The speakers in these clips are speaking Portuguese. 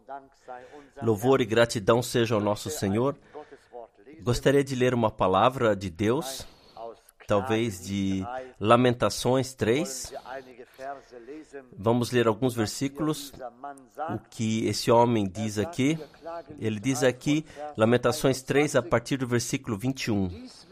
Louvor e gratidão sejam ao nosso Senhor. Gostaria de ler uma palavra de Deus, talvez de Lamentações 3. Vamos ler alguns versículos. O que esse homem diz aqui. Ele diz aqui, Lamentações 3, a partir do versículo 21.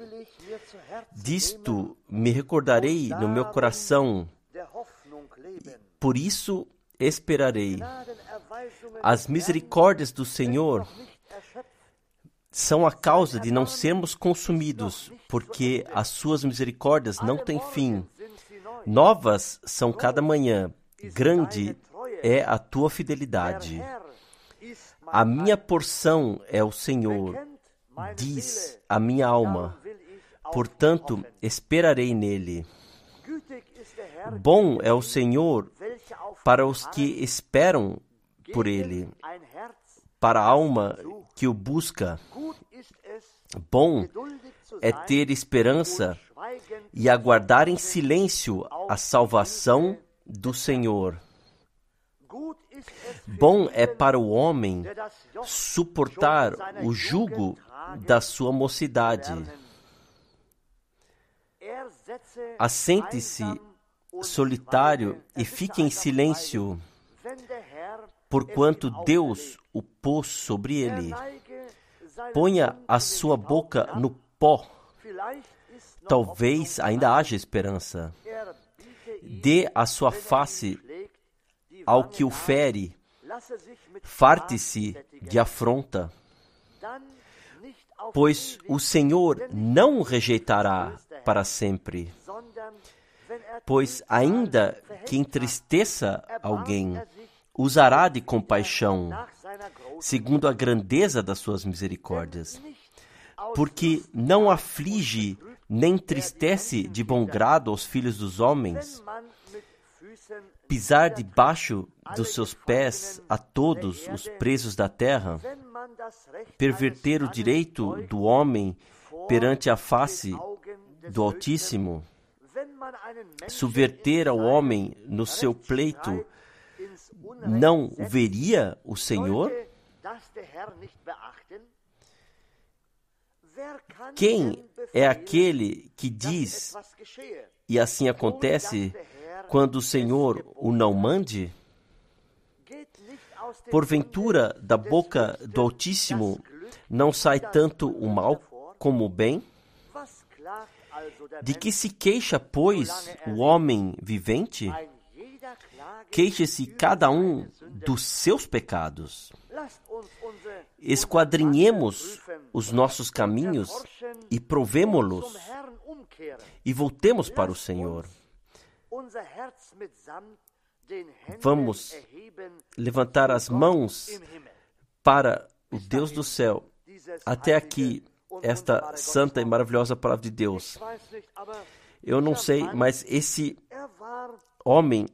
Disto me recordarei no meu coração, por isso esperarei. As misericórdias do Senhor são a causa de não sermos consumidos, porque as suas misericórdias não têm fim. Novas são cada manhã, grande é a tua fidelidade. A minha porção é o Senhor, diz a minha alma, portanto esperarei nele. Bom é o Senhor para os que esperam por ele, para a alma que o busca. Bom é ter esperança e aguardar em silêncio a salvação do Senhor. Bom é para o homem suportar o jugo da sua mocidade. Assente-se solitário e fique em silêncio, porquanto Deus o pôs sobre ele. Ponha a sua boca no pó, talvez ainda haja esperança. Dê a sua face ao que o fere, farte-se de afronta, pois o Senhor não o rejeitará para sempre. Pois ainda que entristeça alguém, usará de compaixão, segundo a grandeza das suas misericórdias. Porque não aflige nem entristece de bom grado aos filhos dos homens, pisar debaixo dos seus pés a todos os presos da terra, perverter o direito do homem perante a face do Altíssimo, subverter ao homem no seu pleito, não o veria o Senhor? Quem é aquele que diz, e assim acontece, quando o Senhor o não mande? Porventura, da boca do Altíssimo não sai tanto o mal como o bem? De que se queixa, pois, o homem vivente? Queixe-se cada um dos seus pecados. Esquadrinhemos os nossos caminhos e provemo-los, e voltemos para o Senhor. Vamos levantar as mãos para o Deus do céu. Até aqui, esta santa e maravilhosa palavra de Deus. Eu não sei, mas esse homem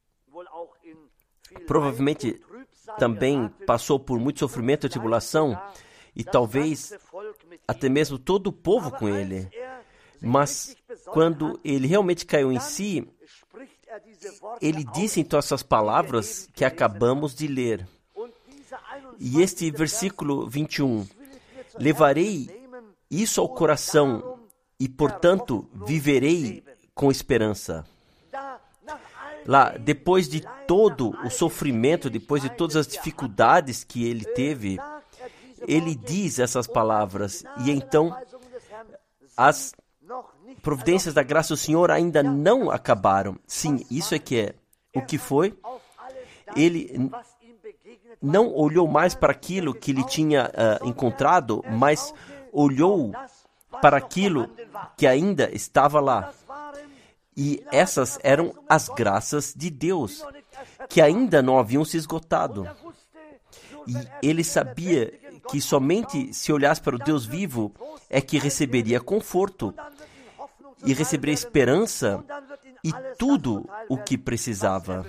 provavelmente também passou por muito sofrimento e tribulação, e talvez até mesmo todo o povo com ele. Mas quando ele realmente caiu em si, ele disse então essas palavras que acabamos de ler. E este versículo 21, levarei isso ao coração e, portanto, viverei com esperança. Lá, depois de todo o sofrimento, depois de todas as dificuldades que ele teve, ele diz essas palavras. E então, as providências da graça do Senhor ainda não acabaram. Sim, isso é que é. O que foi? Ele não olhou mais para aquilo que ele tinha encontrado, mas olhou para aquilo que ainda estava lá. E essas eram as graças de Deus, que ainda não haviam se esgotado. E ele sabia que somente se olhasse para o Deus vivo é que receberia conforto, e receberia esperança e tudo o que precisava.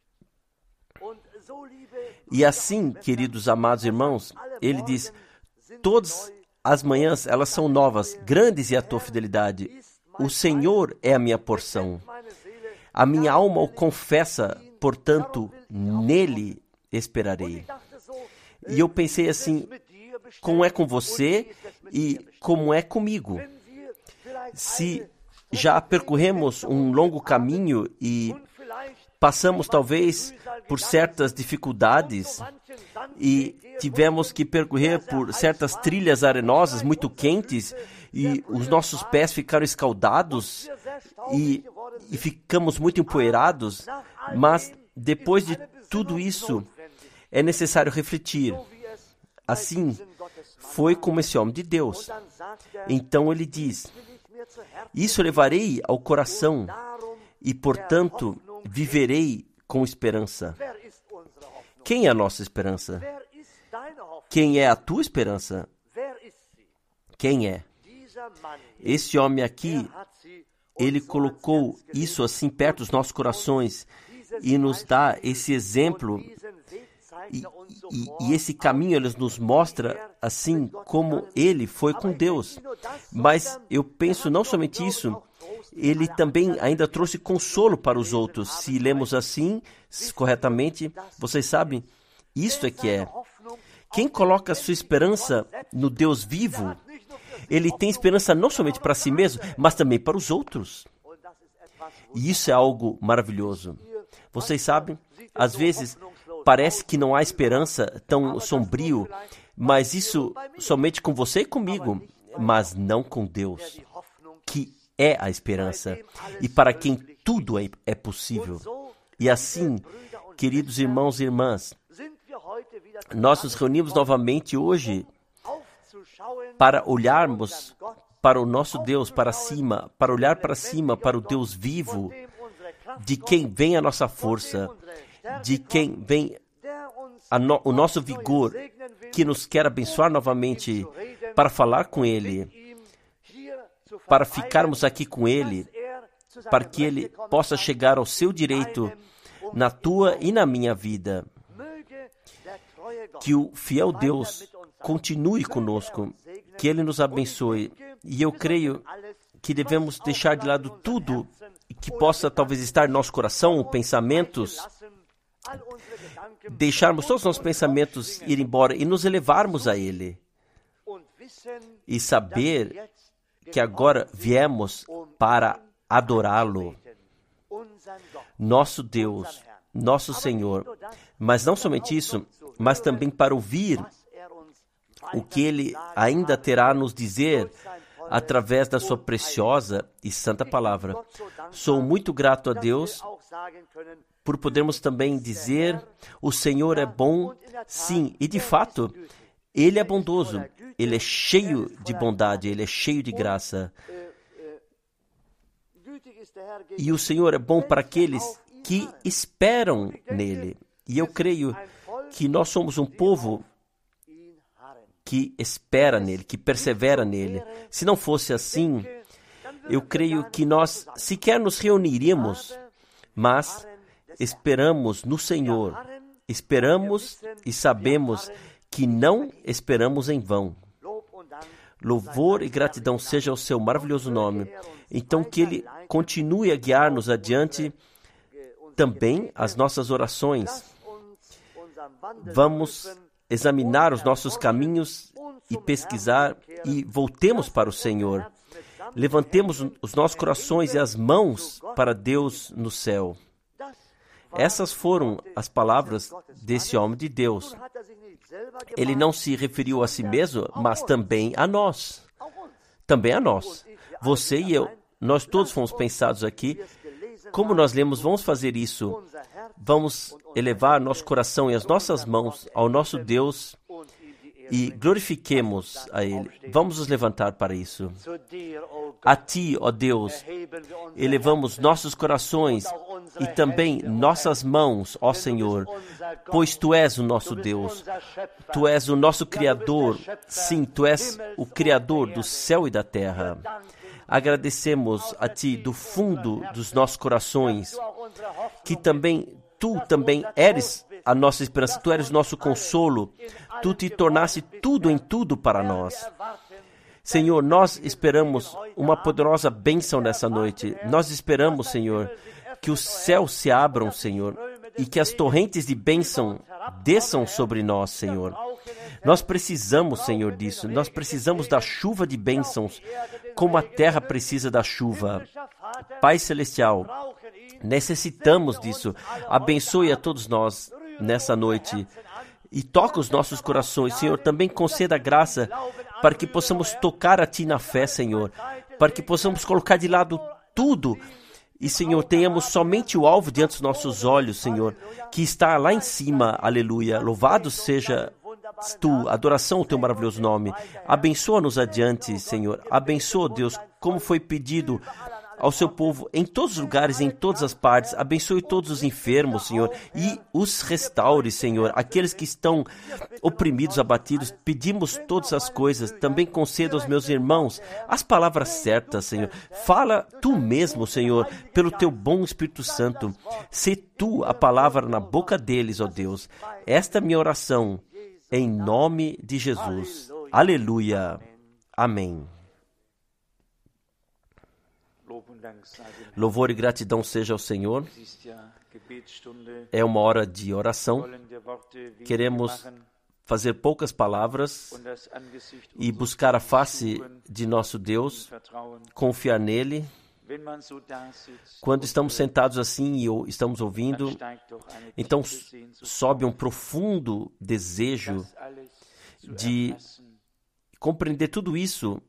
E assim, queridos amados irmãos, ele diz, todas as manhãs elas são novas, grandes é a tua fidelidade. O Senhor é a minha porção. A minha alma o confessa, portanto, nele esperarei. E eu pensei assim, como é com você e como é comigo? Se já percorremos um longo caminho e passamos talvez por certas dificuldades e tivemos que percorrer por certas trilhas arenosas muito quentes e os nossos pés ficaram escaldados e ficamos muito empoeirados, mas depois de tudo isso é necessário refletir. Assim foi como esse homem de Deus. Então ele diz, isso levarei ao coração e, portanto, viverei com esperança. Quem é a nossa esperança? Quem é a tua esperança? Quem é? Esse homem aqui, ele colocou isso assim perto dos nossos corações e nos dá esse exemplo e esse caminho ele nos mostra assim como ele foi com Deus. Mas eu penso não somente isso, ele também ainda trouxe consolo para os outros. Se lemos assim, corretamente, vocês sabem, isto é que é. Quem coloca sua esperança no Deus vivo, ele tem esperança não somente para si mesmo, mas também para os outros. E isso é algo maravilhoso. Vocês sabem, às vezes parece que não há esperança, tão sombrio, mas isso somente com você e comigo, mas não com Deus, que é a esperança e para quem tudo é possível. E assim, queridos irmãos e irmãs, nós nos reunimos novamente hoje para olharmos para o nosso Deus, para cima, para olhar para cima, para o Deus vivo, de quem vem a nossa força, de quem vem o nosso vigor, que nos quer abençoar novamente, para falar com Ele, para ficarmos aqui com Ele, para que Ele possa chegar ao seu direito na tua e na minha vida. Que o fiel Deus continue conosco, que Ele nos abençoe. E eu creio que devemos deixar de lado tudo que possa talvez estar no nosso coração, pensamentos, deixarmos todos os nossos pensamentos ir embora e nos elevarmos a Ele. E saber que agora viemos para adorá-lo, nosso Deus, nosso Senhor. Mas não somente isso, mas também para ouvir o que Ele ainda terá a nos dizer através da sua preciosa e santa palavra. Sou muito grato a Deus por podermos também dizer, o Senhor é bom, sim, e de fato, Ele é bondoso, Ele é cheio de bondade, Ele é cheio de graça. E o Senhor é bom para aqueles que esperam nele. E eu creio que nós somos um povo que espera nele, que persevera nele. Se não fosse assim, eu creio que nós sequer nos reuniríamos, mas esperamos no Senhor. Esperamos e sabemos que não esperamos em vão. Louvor e gratidão seja ao seu maravilhoso nome. Então que Ele continue a guiar-nos adiante também as nossas orações. Vamos examinar os nossos caminhos e pesquisar e voltemos para o Senhor. Levantemos os nossos corações e as mãos para Deus no céu. Essas foram as palavras desse homem de Deus. Ele não se referiu a si mesmo, mas também a nós. Também a nós. Você e eu, nós todos fomos pensados aqui. Como nós lemos, vamos fazer isso. Vamos elevar nosso coração e as nossas mãos ao nosso Deus e glorifiquemos a Ele. Vamos nos levantar para isso. A Ti, ó Deus, elevamos nossos corações e também nossas mãos, ó Senhor, pois Tu és o nosso Deus. Tu és o nosso Criador. Sim, Tu és o Criador do céu e da terra. Agradecemos a Ti do fundo dos nossos corações, que também Tu também eres a nossa esperança, Tu eres o nosso consolo, Tu te tornaste tudo em tudo para nós. Senhor, nós esperamos uma poderosa bênção nessa noite. Nós esperamos, Senhor, que os céus se abram, Senhor, e que as torrentes de bênção desçam sobre nós, Senhor. Nós precisamos, Senhor, disso. Nós precisamos da chuva de bênçãos, como a terra precisa da chuva. Pai Celestial, necessitamos disso. Abençoe a todos nós nessa noite e toca os nossos corações. Senhor, também conceda graça para que possamos tocar a Ti na fé, Senhor, para que possamos colocar de lado tudo e, Senhor, tenhamos somente o alvo diante dos nossos olhos, Senhor, que está lá em cima. Aleluia. Louvado seja Tu, adoração ao Teu maravilhoso nome. Abençoa-nos adiante, Senhor. Abençoa, Deus, como foi pedido ao Seu povo em todos os lugares, em todas as partes. Abençoe todos os enfermos, Senhor, e os restaure, Senhor. Aqueles que estão oprimidos, abatidos, pedimos todas as coisas. Também conceda aos meus irmãos as palavras certas, Senhor. Fala Tu mesmo, Senhor, pelo Teu bom Espírito Santo. Sê Tu a palavra na boca deles, ó Deus. Esta é a minha oração, em nome de Jesus. Aleluia. Amém. Louvor e gratidão seja ao Senhor. É uma hora de oração. Queremos fazer poucas palavras e buscar a face de nosso Deus, confiar nele. Quando estamos sentados assim e estamos ouvindo, então sobe um profundo desejo de compreender tudo isso,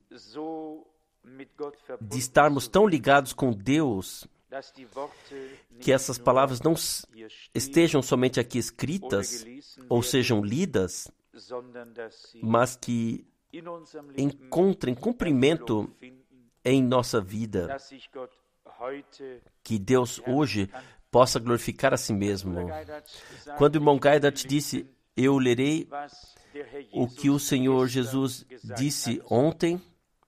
de estarmos tão ligados com Deus, que essas palavras não estejam somente aqui escritas ou sejam lidas, mas que encontrem cumprimento em nossa vida. Que Deus hoje possa glorificar a si mesmo. Quando o irmão Gaidat disse, eu lerei o que o Senhor Jesus disse ontem,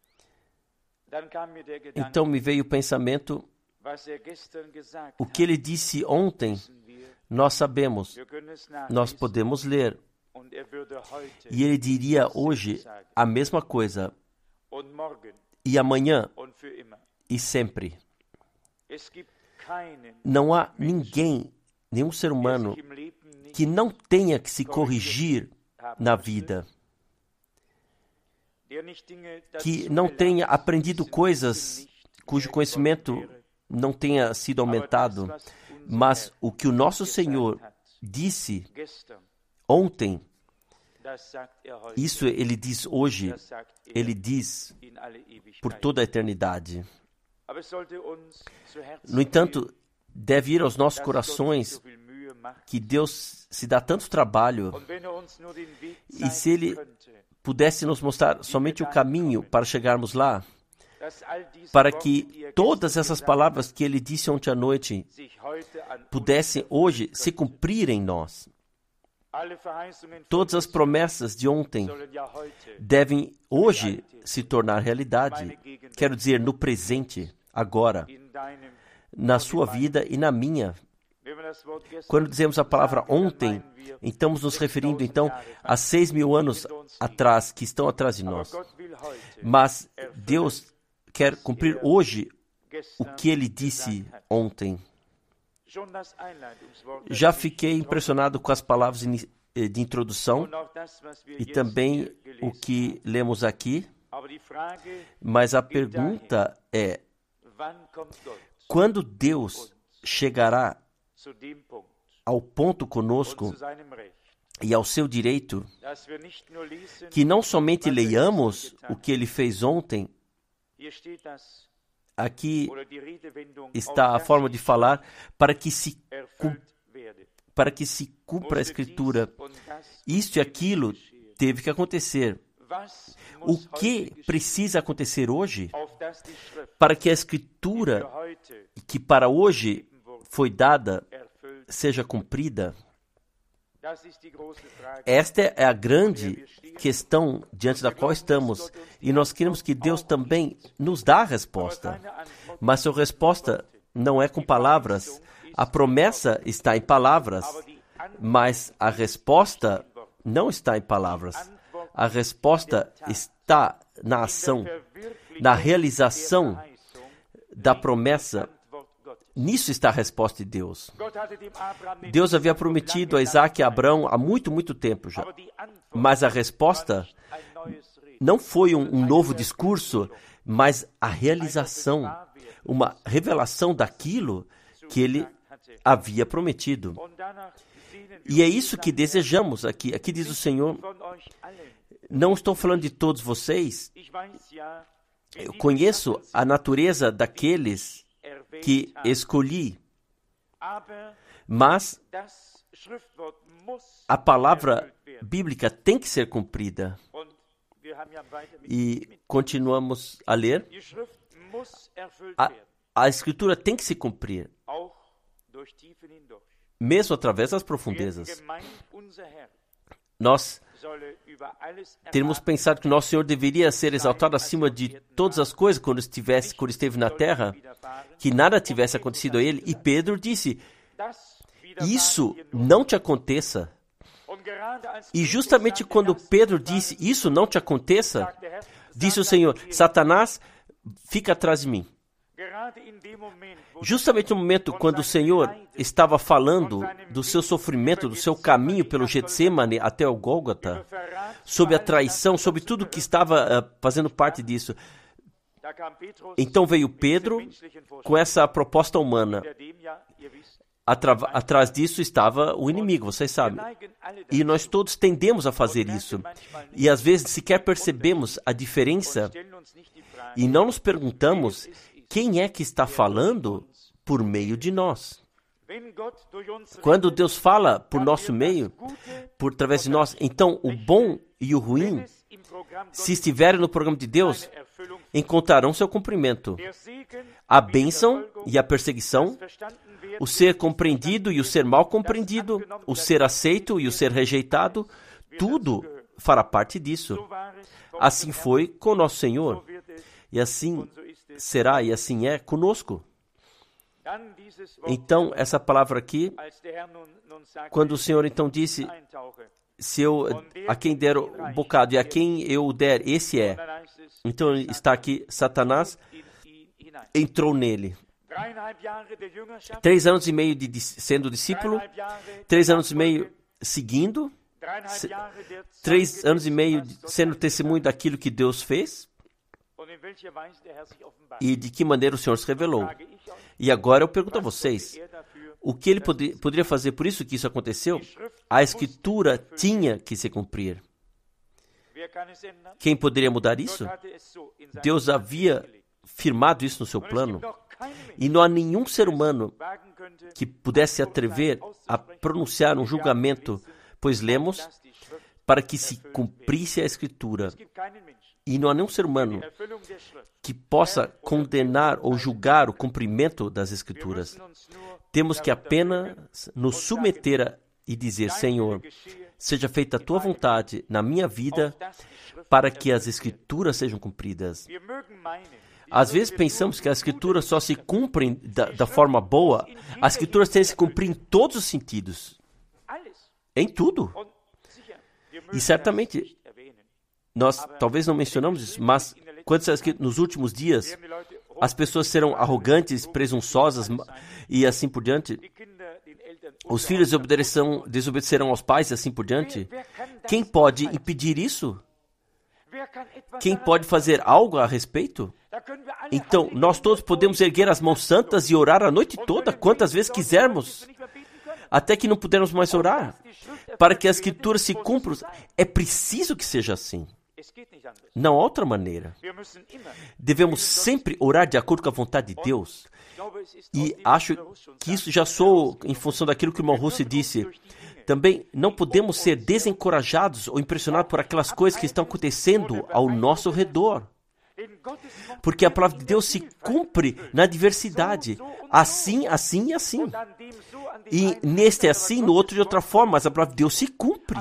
então me veio o pensamento, o que ele disse ontem, nós sabemos, nós podemos ler. E ele diria hoje a mesma coisa, e amanhã, e sempre. Não há ninguém, nenhum ser humano, que não tenha que se corrigir na vida, que não tenha aprendido coisas cujo conhecimento não tenha sido aumentado, mas o que o nosso Senhor disse ontem, isso ele diz hoje, ele diz por toda a eternidade. No entanto, deve ir aos nossos corações que Deus se dá tanto trabalho, e se Ele pudesse nos mostrar somente o caminho para chegarmos lá, para que todas essas palavras que Ele disse ontem à noite pudessem hoje se cumprir em nós. Todas as promessas de ontem devem hoje se tornar realidade. Quero dizer, no presente, agora, na sua vida e na minha. Quando dizemos a palavra ontem, estamos nos referindo então a 6.000 anos atrás, que estão atrás de nós. Mas Deus quer cumprir hoje o que Ele disse ontem. Já fiquei impressionado com as palavras de introdução e também o que lemos aqui, mas a pergunta é, quando Deus chegará ao ponto conosco e ao seu direito, que não somente leiamos o que Ele fez ontem, aqui está a forma de falar, para que se cumpra a Escritura. Isto e aquilo teve que acontecer. O que precisa acontecer hoje para que a Escritura que para hoje foi dada seja cumprida? Esta é a grande questão diante da qual estamos, e nós queremos que Deus também nos dê a resposta. Mas sua resposta não é com palavras. A promessa está em palavras, mas a resposta não está em palavras. A resposta está na ação, na realização da promessa. Nisso está a resposta de Deus. Deus havia prometido a Isaac e a Abraão há muito, muito tempo já. Mas a resposta não foi um novo discurso, mas a realização, uma revelação daquilo que ele havia prometido. E é isso que desejamos aqui. Aqui diz o Senhor, não estou falando de todos vocês. Eu conheço a natureza daqueles que escolhi, mas a palavra bíblica tem que ser cumprida. E continuamos a ler. A Escritura tem que se cumprir, mesmo através das profundezas. Nós temos pensado que nosso Senhor deveria ser exaltado acima de todas as coisas quando esteve na terra, que nada tivesse acontecido a ele. E Pedro disse, isso não te aconteça. E justamente quando Pedro disse, isso não te aconteça, disse o Senhor, Satanás, fica atrás de mim. Justamente no momento quando o Senhor estava falando do seu sofrimento, do seu caminho pelo Getsemane até o Gólgota, sobre a traição, sobre tudo que estava fazendo parte disso. Então veio Pedro com essa proposta humana. Atrás disso estava o inimigo, vocês sabem. E nós todos tendemos a fazer isso. E às vezes sequer percebemos a diferença e não nos perguntamos quem é que está falando por meio de nós. Quando Deus fala por nosso meio, por através de nós, então o bom e o ruim, se estiverem no programa de Deus, encontrarão seu cumprimento. A bênção e a perseguição, o ser compreendido e o ser mal compreendido, o ser aceito e o ser rejeitado, tudo fará parte disso. Assim foi com nosso Senhor, e assim será e assim é conosco. Então, essa palavra aqui, quando o Senhor então disse, se eu a quem der o bocado e a quem eu o der, esse é. Então está aqui, Satanás entrou nele. 3 anos e meio sendo discípulo, 3 anos e meio seguindo, 3 anos e meio sendo testemunho daquilo que Deus fez e de que maneira o Senhor se revelou. E agora eu pergunto a vocês, o que ele poderia fazer por isso que isso aconteceu? A Escritura tinha que se cumprir. Quem poderia mudar isso? Deus havia firmado isso no seu plano. E não há nenhum ser humano que pudesse atrever a pronunciar um julgamento, pois lemos, para que se cumprisse a Escritura. E não há nenhum ser humano que possa condenar ou julgar o cumprimento das Escrituras. Temos que apenas nos submeter e dizer, Senhor, seja feita a Tua vontade na minha vida para que as Escrituras sejam cumpridas. Às vezes pensamos que as Escrituras só se cumprem da forma boa. As Escrituras têm que se cumprir em todos os sentidos. Em tudo. E certamente, nós talvez não mencionamos isso, mas quando está escrito nos últimos dias, as pessoas serão arrogantes, presunçosas e assim por diante. Os filhos desobedecerão aos pais e assim por diante. Quem pode impedir isso? Quem pode fazer algo a respeito? Então, nós todos podemos erguer as mãos santas e orar a noite toda, quantas vezes quisermos, até que não pudermos mais orar. Para que as Escrituras se cumpram, é preciso que seja assim. Não há outra maneira. Devemos sempre orar de acordo com a vontade de Deus. E acho que isso já soou em função daquilo que o irmão Russo disse. Também não podemos ser desencorajados ou impressionados por aquelas coisas que estão acontecendo ao nosso redor. Porque a palavra de Deus se cumpre na diversidade. Assim, assim e assim. E neste é assim, no outro de outra forma, mas a palavra de Deus se cumpre.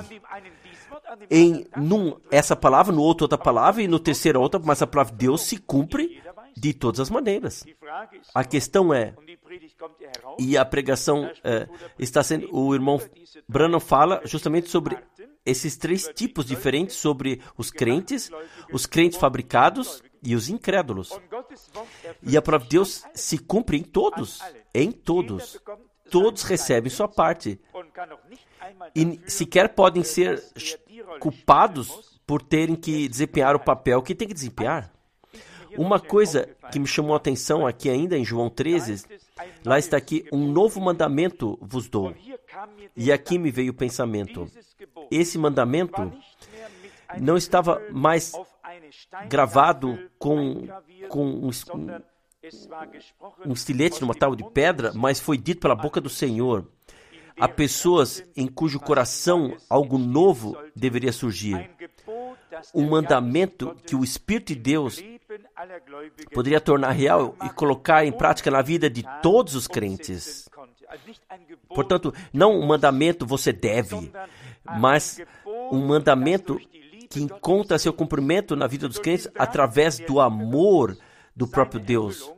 Essa palavra, no outro outra palavra, e no terceiro outra, mas a palavra de Deus se cumpre de todas as maneiras. A questão é, e a pregação está sendo, o irmão Branham fala justamente sobre esses 3 tipos diferentes, sobre os crentes fabricados e os incrédulos. E a palavra de Deus se cumpre em todos. Em todos. Todos recebem sua parte. e sequer podem ser culpados por terem que desempenhar o papel que tem que desempenhar. Uma coisa que me chamou a atenção aqui ainda em João 13, lá está aqui, um novo mandamento vos dou. E aqui me veio o pensamento. Esse mandamento não estava mais gravado com um estilete numa tábua de pedra, mas foi dito pela boca do Senhor. Há pessoas em cujo coração algo novo deveria surgir. Um mandamento que o Espírito de Deus poderia tornar real e colocar em prática na vida de todos os crentes. Portanto, não um mandamento você deve, mas um mandamento que encontra seu cumprimento na vida dos crentes através do amor do próprio Deus,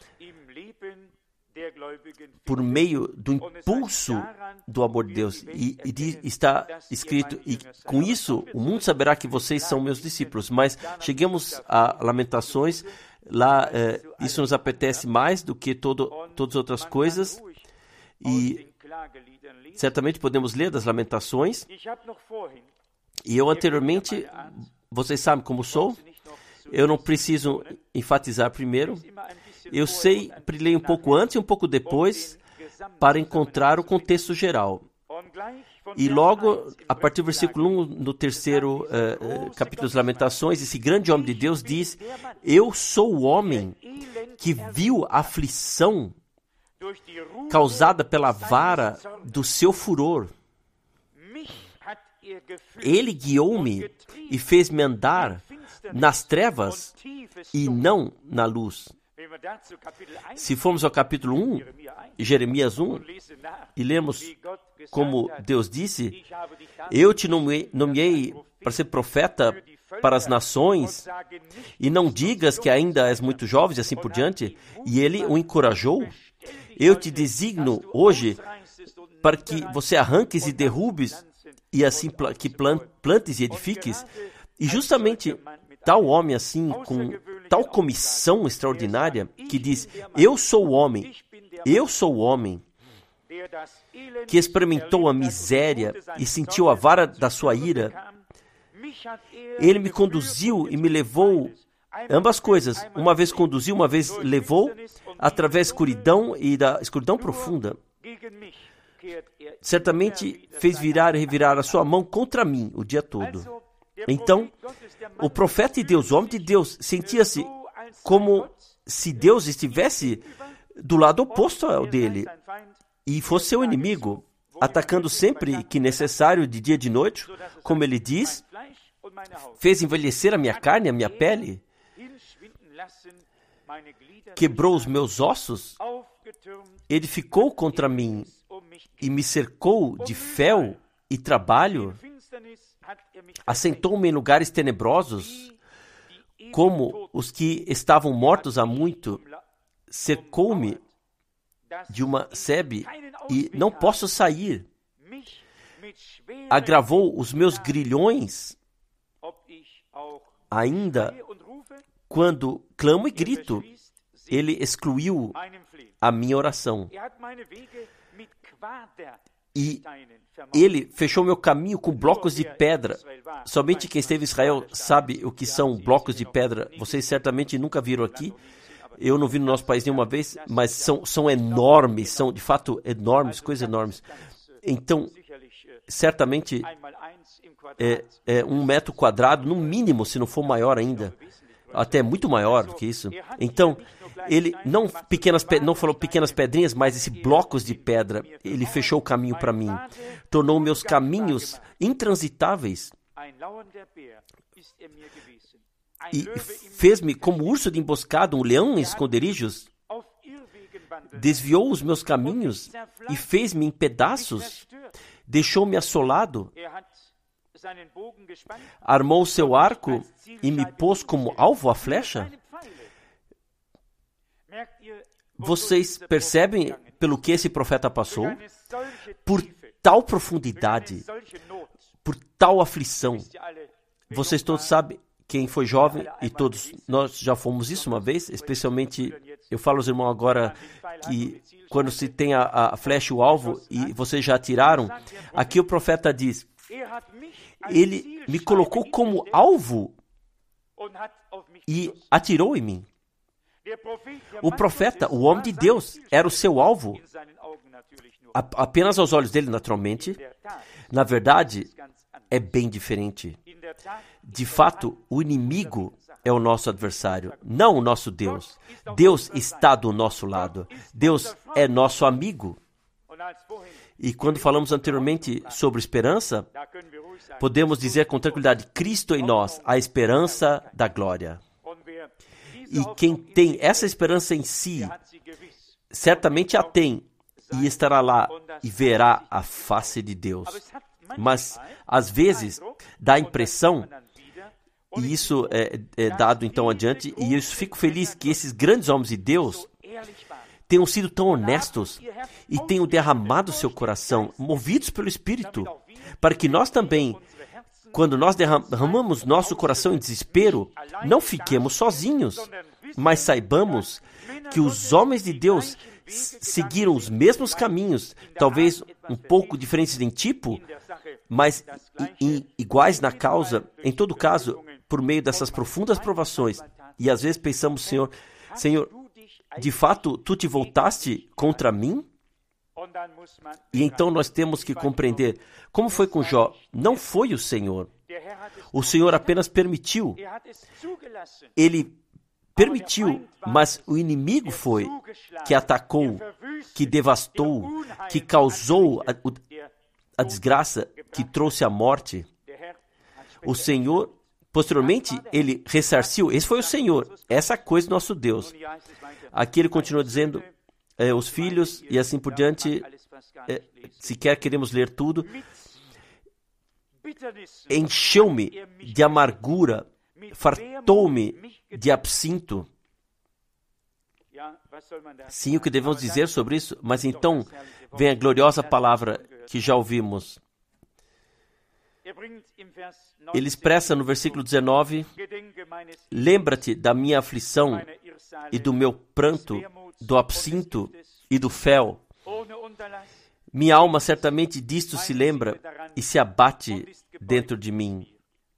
por meio do impulso do amor de Deus. E está escrito, e com isso o mundo saberá que vocês são meus discípulos. Mas chegamos a Lamentações, lá isso nos apetece mais do que todas as outras coisas, e certamente podemos ler das Lamentações. E eu anteriormente, vocês sabem como sou, eu não preciso enfatizar primeiro. Eu sempre leio um pouco antes e um pouco depois para encontrar o contexto geral. E logo, a partir do versículo 1, no terceiro capítulo das Lamentações, esse grande homem de Deus diz: eu sou o homem que viu a aflição causada pela vara do seu furor. Ele guiou-me e fez-me andar nas trevas e não na luz. Se formos ao capítulo 1, Jeremias 1, e lemos como Deus disse: eu te nomeei para ser profeta para as nações, e não digas que ainda és muito jovem, e assim por diante. E ele o encorajou. Eu te designo hoje para que você arranques e derrubes, e assim que plantes e edifiques. E justamente tal homem assim, com tal comissão extraordinária, que diz: eu sou o homem, que experimentou a miséria e sentiu a vara da sua ira. Ele me conduziu e me levou, ambas coisas, uma vez conduziu, uma vez levou, através da escuridão e da escuridão profunda. Certamente fez virar e revirar a sua mão contra mim o dia todo. Então, o profeta de Deus, o homem de Deus, sentia-se como se Deus estivesse do lado oposto ao dele e fosse seu inimigo, atacando sempre que necessário, de dia e de noite, como ele diz, fez envelhecer a minha carne, a minha pele, quebrou os meus ossos, edificou contra mim e me cercou de fel e trabalho, assentou-me em lugares tenebrosos, como os que estavam mortos há muito, cercou-me de uma sebe e não posso sair, agravou os meus grilhões, ainda quando clamo e grito, ele excluiu a minha oração. E ele fechou meu caminho com blocos de pedra. Somente quem esteve em Israel sabe o que são blocos de pedra. Vocês certamente nunca viram aqui. Eu não vi no nosso país nenhuma vez, mas são enormes, são de fato enormes, coisas enormes. Então, certamente é 1 metro quadrado, no mínimo, se não for maior ainda. Até muito maior do que isso. Então, ele não falou pequenas pedrinhas, mas esses blocos de pedra. Ele fechou o caminho para mim. Tornou meus caminhos intransitáveis. E fez-me como urso de emboscada, um leão em esconderijos. Desviou os meus caminhos e fez-me em pedaços. Deixou-me assolado. Armou seu arco e me pôs como alvo a flecha. Vocês percebem pelo que esse profeta passou? Por tal profundidade, por tal aflição. Vocês todos sabem, quem foi jovem, e todos nós já fomos isso uma vez, especialmente Eu falo aos irmãos agora que quando se tem a flecha, o alvo, e vocês já atiraram, aqui o profeta diz, ele me colocou como alvo e atirou em mim. O profeta, o homem de Deus, era o seu alvo, apenas aos olhos dele, naturalmente. Na verdade, é bem diferente. De fato, o inimigo é o nosso adversário, não o nosso Deus. Deus está do nosso lado. Deus é nosso amigo. E quando falamos anteriormente sobre esperança, podemos dizer com tranquilidade, Cristo em nós, a esperança da glória. E quem tem essa esperança em si, certamente a tem, e estará lá e verá a face de Deus. Mas, às vezes, dá a impressão, e isso é dado então adiante, e eu fico feliz que esses grandes homens de Deus tenham sido tão honestos e tenham derramado seu coração, movidos pelo Espírito, para que nós também, quando nós derramamos nosso coração em desespero, não fiquemos sozinhos, mas saibamos que os homens de Deus seguiram os mesmos caminhos, talvez um pouco diferentes em tipo, mas iguais na causa, em todo caso, por meio dessas profundas provações. E às vezes pensamos, Senhor, de fato, tu te voltaste contra mim? E então nós temos que compreender, como foi com Jó? Não foi o Senhor. O Senhor apenas permitiu. Ele permitiu, mas o inimigo foi que atacou, que devastou, que causou a desgraça, que trouxe a morte. O Senhor, posteriormente, ele ressarciu. Esse foi o Senhor. Essa coisa do nosso Deus. Aqui ele continua dizendo, os filhos e assim por diante, sequer queremos ler tudo, encheu-me de amargura, fartou-me de absinto. Sim, o que devemos dizer sobre isso? Mas então vem a gloriosa palavra que já ouvimos. Ele expressa no versículo 19, lembra-te da minha aflição e do meu pranto, do absinto e do fel. Minha alma certamente disto se lembra e se abate dentro de mim.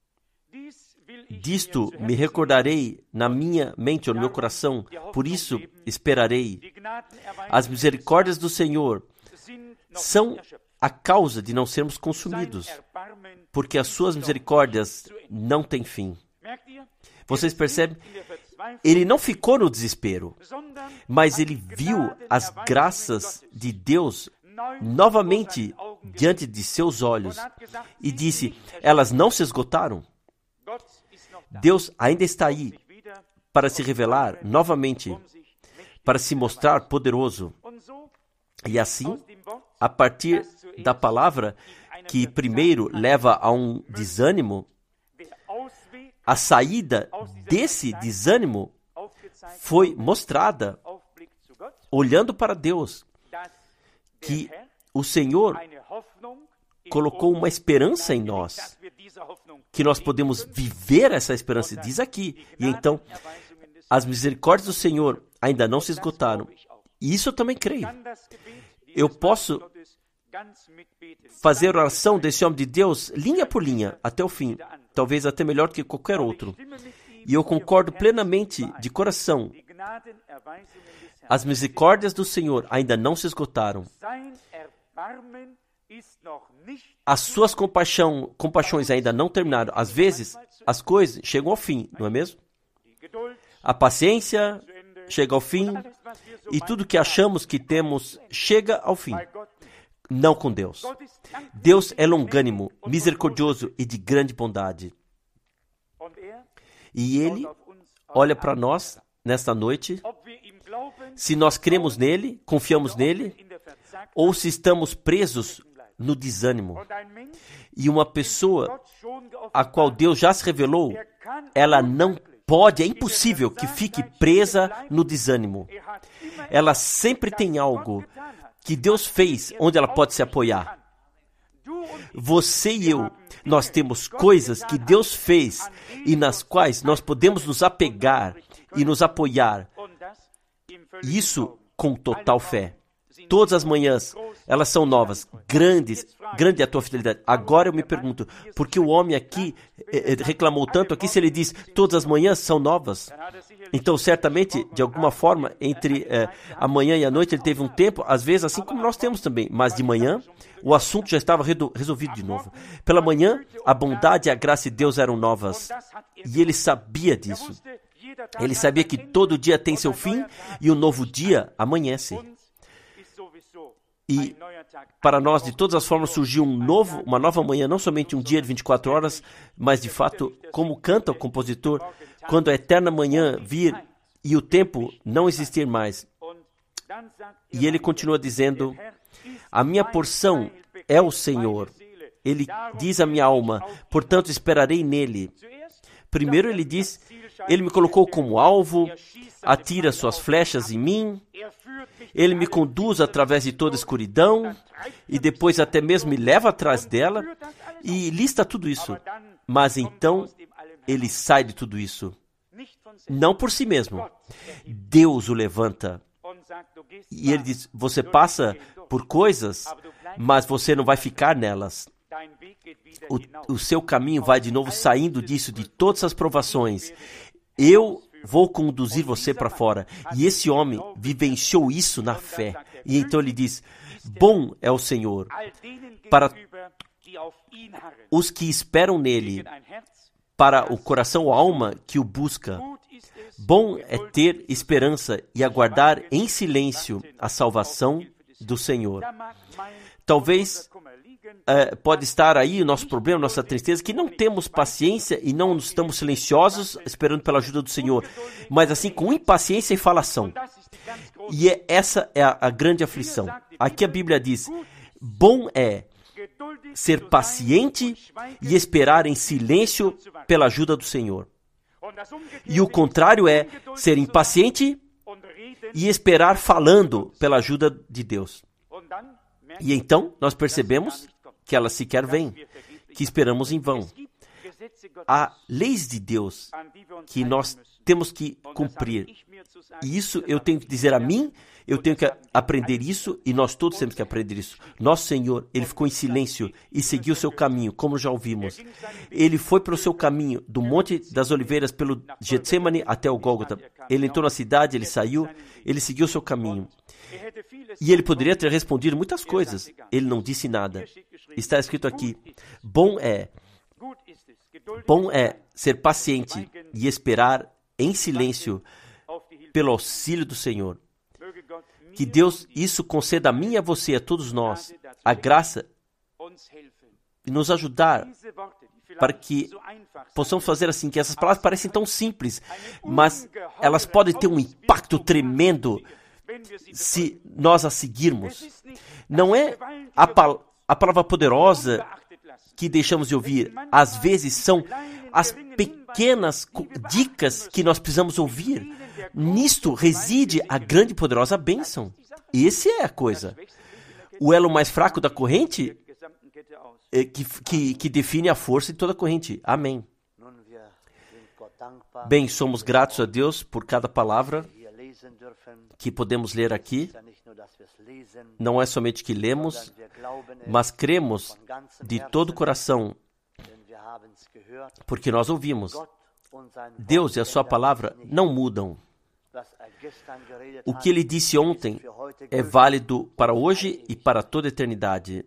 Disto me recordarei na minha mente ou no meu coração, por isso esperarei. As misericórdias do Senhor são a causa de não sermos consumidos, porque as suas misericórdias não têm fim. Vocês percebem? Ele não ficou no desespero, mas ele viu as graças de Deus novamente diante de seus olhos e disse, elas não se esgotaram. Deus ainda está aí para se revelar novamente, para se mostrar poderoso. E assim, a partir da palavra que primeiro leva a um desânimo, a saída desse desânimo foi mostrada olhando para Deus, que o Senhor colocou uma esperança em nós, que nós podemos viver essa esperança, diz aqui. E então, as misericórdias do Senhor ainda não se esgotaram. E isso eu também creio. Eu posso fazer a oração desse homem de Deus linha por linha, até o fim, talvez até melhor que qualquer outro. E eu concordo plenamente, de coração, as misericórdias do Senhor ainda não se esgotaram. As suas compaixões ainda não terminaram. Às vezes, as coisas chegam ao fim, não é mesmo? A paciência chega ao fim e tudo que achamos que temos chega ao fim. Não com Deus. Deus é longânimo, misericordioso e de grande bondade. E Ele olha para nós nesta noite, se nós cremos nele, confiamos nele, ou se estamos presos no desânimo. E uma pessoa a qual Deus já se revelou, ela não pode, é impossível que fique presa no desânimo. Ela sempre tem algo que Deus fez onde ela pode se apoiar. Você e eu, nós temos coisas que Deus fez e nas quais nós podemos nos apegar e nos apoiar. Isso com total fé. Todas as manhãs, elas são novas, grande é a tua fidelidade. Agora eu me pergunto, por que o homem aqui reclamou tanto aqui se ele diz, todas as manhãs são novas? Então, certamente, de alguma forma, entre a manhã e a noite, ele teve um tempo, às vezes, assim como nós temos também, mas de manhã, o assunto já estava resolvido de novo. Pela manhã, a bondade e a graça de Deus eram novas, e ele sabia disso. Ele sabia que todo dia tem seu fim, e um novo dia amanhece. E para nós, de todas as formas, surgiu uma nova manhã, não somente um dia de 24 horas, mas de fato, como canta o compositor, quando a eterna manhã vir e o tempo não existir mais. E ele continua dizendo, a minha porção é o Senhor. Ele diz à minha alma, portanto esperarei nele. Primeiro ele diz, ele me colocou como alvo, atira suas flechas em mim, ele me conduz através de toda a escuridão, e depois até mesmo me leva atrás dela, e lista tudo isso. Mas então, ele sai de tudo isso. Não por si mesmo. Deus o levanta. E ele diz, você passa por coisas, mas você não vai ficar nelas. O seu caminho vai de novo saindo disso, de todas as provações. Eu vou conduzir você para fora. E esse homem vivenciou isso na fé. E então ele diz, bom é o Senhor para os que esperam nele, para o coração ou alma que o busca. Bom é ter esperança e aguardar em silêncio a salvação do Senhor. Talvez pode estar aí o nosso problema, nossa tristeza, que não temos paciência e não estamos silenciosos esperando pela ajuda do Senhor, mas assim com impaciência e falação. E essa é a grande aflição. Aqui a Bíblia diz, bom é ser paciente e esperar em silêncio pela ajuda do Senhor. E o contrário é ser impaciente e esperar falando pela ajuda de Deus. E então nós percebemos que ela sequer vem, que esperamos em vão. Há leis de Deus que nós temos que cumprir. E isso eu tenho que dizer a mim, eu tenho que aprender isso, e nós todos temos que aprender isso. Nosso Senhor, Ele ficou em silêncio e seguiu o seu caminho, como já ouvimos. Ele foi pelo seu caminho, do Monte das Oliveiras, pelo Getsemane até o Gólgota. Ele entrou na cidade, ele saiu, ele seguiu o seu caminho. E ele poderia ter respondido muitas coisas. Ele não disse nada. Está escrito aqui, bom é ser paciente e esperar em silêncio pelo auxílio do Senhor. Que Deus isso conceda a mim e a você, a todos nós, a graça e nos ajudar para que possamos fazer assim, que essas palavras parecem tão simples, mas elas podem ter um impacto tremendo se nós a seguirmos. Não é a palavra poderosa que deixamos de ouvir. Às vezes são as pequenas dicas que nós precisamos ouvir. Nisto reside a grande e poderosa bênção. Essa é a coisa. O elo mais fraco da corrente que define a força de toda a corrente. Amém. Bem, somos gratos a Deus por cada palavra que podemos ler aqui. Não é somente que lemos, mas cremos de todo o coração, porque nós ouvimos. Deus e a sua palavra não mudam. O que ele disse ontem é válido para hoje e para toda a eternidade.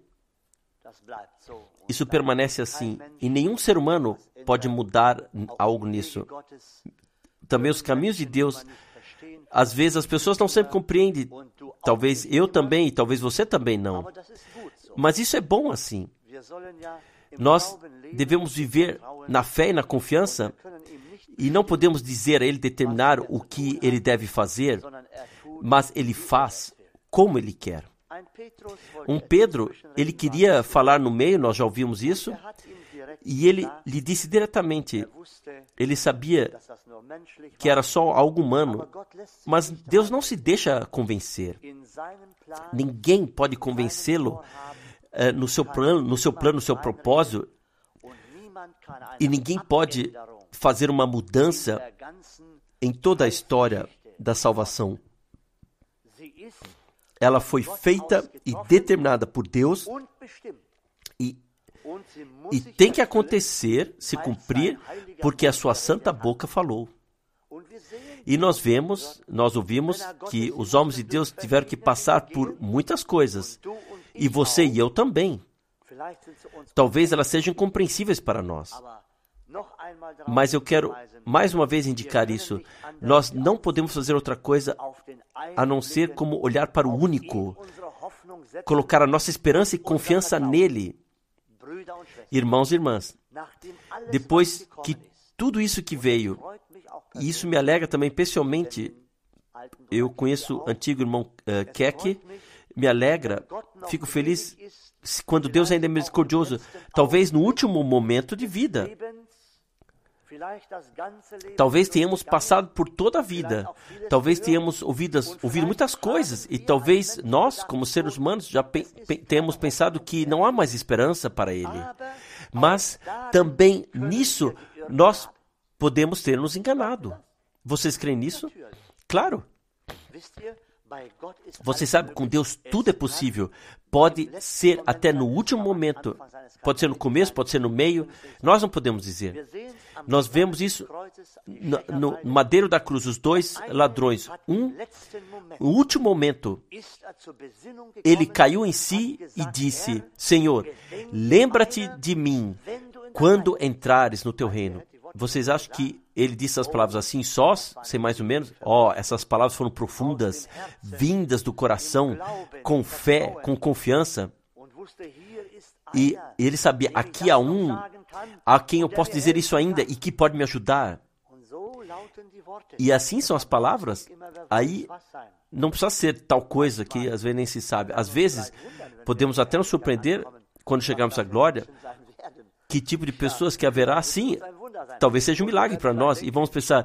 Isso permanece assim, e nenhum ser humano pode mudar algo nisso. Também os caminhos de Deus, às vezes as pessoas não sempre compreendem, talvez eu também e talvez você também não. Mas isso é bom assim. Nós devemos viver na fé e na confiança e não podemos dizer a ele determinar o que ele deve fazer, mas ele faz como ele quer. Pedro, ele queria falar no meio, nós já ouvimos isso, e ele lhe disse diretamente, ele sabia que era só algo humano, mas Deus não se deixa convencer. Ninguém pode convencê-lo no seu plano, no seu propósito, e ninguém pode fazer uma mudança em toda a história da salvação. ela foi feita e determinada por Deus e tem que acontecer, se cumprir, porque a sua santa boca falou. E nós ouvimos que os homens de Deus tiveram que passar por muitas coisas. E você e eu também. Talvez elas sejam incompreensíveis para nós. Mas eu quero mais uma vez indicar isso. Nós não podemos fazer outra coisa a não ser como olhar para o único, colocar a nossa esperança e confiança nele. Irmãos e irmãs, depois que tudo isso que veio, e isso me alegra também pessoalmente, eu conheço o antigo irmão Keck, me alegra, fico feliz quando Deus ainda é misericordioso, talvez no último momento de vida. Talvez tenhamos passado por toda a vida, talvez tenhamos ouvido muitas coisas, e talvez nós, como seres humanos, já tenhamos pensado que não há mais esperança para ele. Mas também nisso nós podemos ter nos enganado. Vocês creem nisso? Claro. Você sabe, com Deus tudo é possível. Pode ser até no último momento. Pode ser no começo, pode ser no meio. Nós não podemos dizer. Nós vemos isso no madeiro da cruz, os dois ladrões. No último momento, ele caiu em si e disse: Senhor, lembra-te de mim quando entrares no teu reino. Vocês acham que ele disse as palavras assim só, sem mais ou menos? Essas palavras foram profundas, vindas do coração, com fé, com confiança. E ele sabia, aqui há um a quem eu posso dizer isso ainda e que pode me ajudar. E assim são as palavras. Aí não precisa ser tal coisa que às vezes nem se sabe. Às vezes podemos até nos surpreender quando chegarmos à glória. Que tipo de pessoas que haverá? Sim, talvez seja um milagre para nós. E vamos pensar,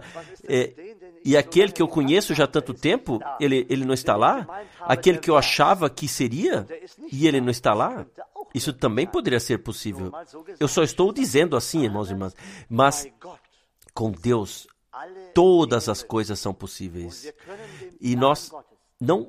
e aquele que eu conheço já há tanto tempo, ele não está lá? Aquele que eu achava que seria, e ele não está lá? Isso também poderia ser possível. Eu só estou dizendo assim, irmãos e irmãs. Mas com Deus, todas as coisas são possíveis. E nós não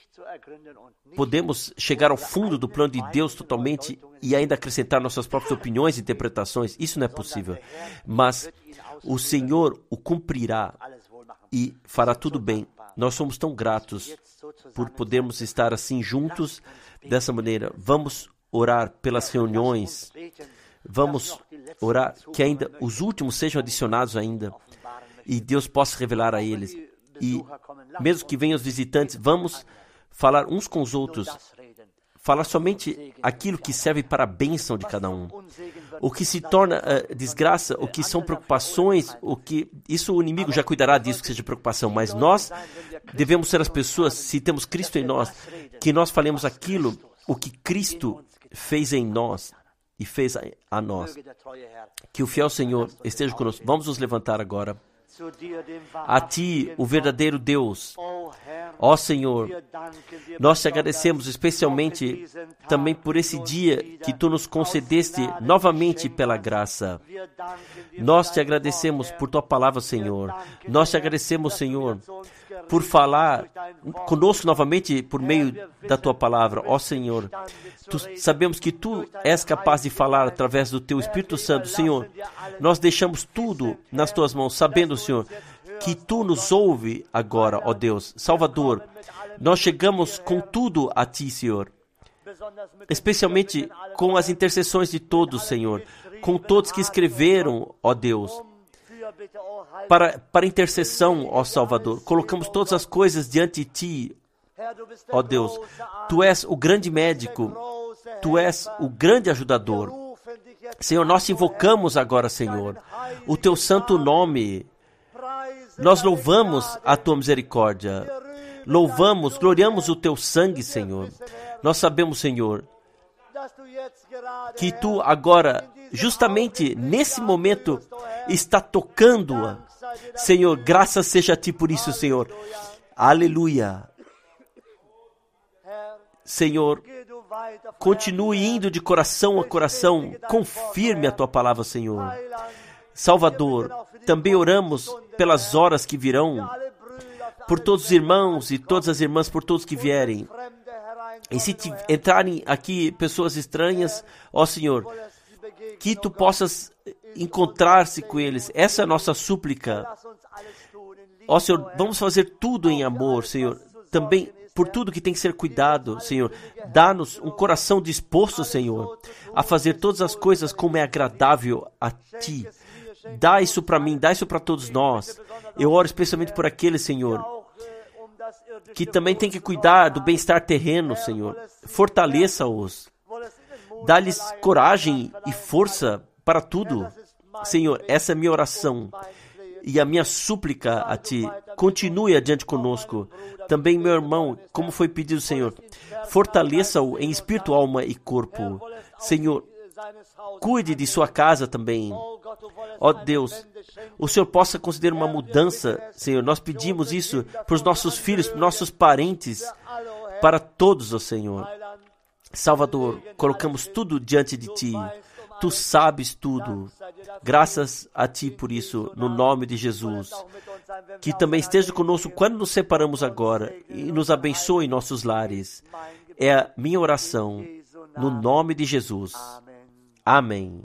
podemos chegar ao fundo do plano de Deus totalmente e ainda acrescentar nossas próprias opiniões e interpretações. Isso não é possível. Mas o Senhor o cumprirá e fará tudo bem. Nós somos tão gratos por podermos estar assim juntos, dessa maneira. Vamos orar pelas reuniões. Vamos orar que ainda os últimos sejam adicionados ainda e Deus possa revelar a eles. E mesmo que venham os visitantes, vamos falar uns com os outros, falar somente aquilo que serve para a bênção de cada um. O que se torna desgraça, o que são preocupações, isso o inimigo já cuidará disso que seja preocupação, mas nós devemos ser as pessoas, se temos Cristo em nós, que nós falemos aquilo, o que Cristo fez em nós e fez a nós. Que o fiel Senhor esteja conosco. Vamos nos levantar agora. A Ti, o verdadeiro Deus, ó Senhor, nós te agradecemos especialmente também por esse dia que Tu nos concedeste novamente pela graça. Nós te agradecemos por Tua palavra, Senhor. Nós te agradecemos, Senhor, por falar conosco novamente por meio da Tua palavra, ó Senhor. Sabemos que Tu és capaz de falar através do Teu Espírito Santo, Senhor. Nós deixamos tudo nas Tuas mãos, sabendo, Senhor, que Tu nos ouve agora, ó Deus. Salvador, nós chegamos com tudo a Ti, Senhor. Especialmente com as intercessões de todos, Senhor. Com todos que escreveram, ó Deus. Para intercessão, ó Salvador. Colocamos todas as coisas diante de Ti, ó Deus. Tu és o grande médico. Tu és o grande ajudador. Senhor, nós te invocamos agora, Senhor. O Teu santo nome. Nós louvamos a Tua misericórdia. Louvamos, gloriamos o Teu sangue, Senhor. Nós sabemos, Senhor, que Tu agora, justamente nesse momento, está tocando-a. Senhor, graças seja a Ti por isso, Senhor. Aleluia. Senhor, continue indo de coração a coração. Confirme a Tua palavra, Senhor. Salvador, também oramos pelas horas que virão. por todos os irmãos e todas as irmãs, por todos que vierem. E se entrarem aqui pessoas estranhas, ó Senhor, que Tu possas encontrar-se com eles. Essa é a nossa súplica. Ó Senhor, vamos fazer tudo em amor, Senhor. Também por tudo que tem que ser cuidado, Senhor. Dá-nos um coração disposto, Senhor, a fazer todas as coisas como é agradável a Ti. Dá isso para mim, dá isso para todos nós. Eu oro especialmente por aqueles, Senhor, que também tem que cuidar do bem-estar terreno, Senhor. Fortaleça-os. Dá-lhes coragem e força para tudo. Senhor, essa é a minha oração e a minha súplica a Ti. Continue adiante conosco. Também, meu irmão, como foi pedido, Senhor, fortaleça-o em espírito, alma e corpo. Senhor, cuide de sua casa também. Ó Deus, o Senhor possa conceder uma mudança, Senhor. Nós pedimos isso para os nossos filhos, para os nossos parentes, para todos, ó Senhor. Salvador, colocamos tudo diante de Ti. Tu sabes tudo. Graças a Ti por isso, no nome de Jesus. Que também esteja conosco quando nos separamos agora e nos abençoe em nossos lares. É a minha oração, no nome de Jesus. Amém.